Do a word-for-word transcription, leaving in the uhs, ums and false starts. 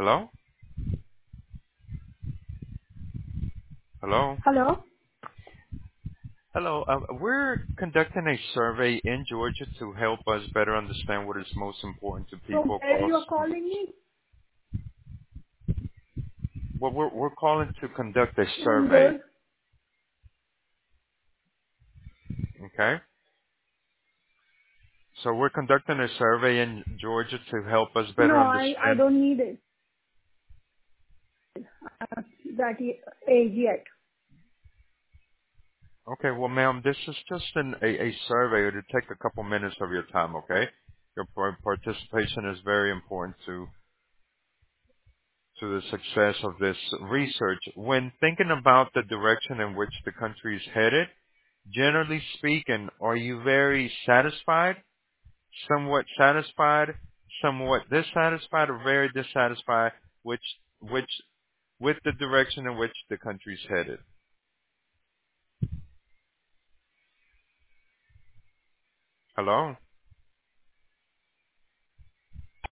Hello? Hello? Hello? Hello. Um, we're conducting a survey in Georgia to help us better understand what is most important to From people where across. you are calling me? Well, we're, we're calling to conduct a I'm survey. good. Okay? So we're conducting a survey in Georgia to help us No, better I, I understand. don't need it. Uh, that y- age yet. Okay, well, ma'am, this is just an, a, a survey. It'll take a couple minutes of your time, okay? Your par- participation is very important to to the success of this research. When thinking about the direction in which the country is headed, generally speaking, are you very satisfied, somewhat satisfied, somewhat dissatisfied, or very dissatisfied which which with the direction in which the country's headed? Hello?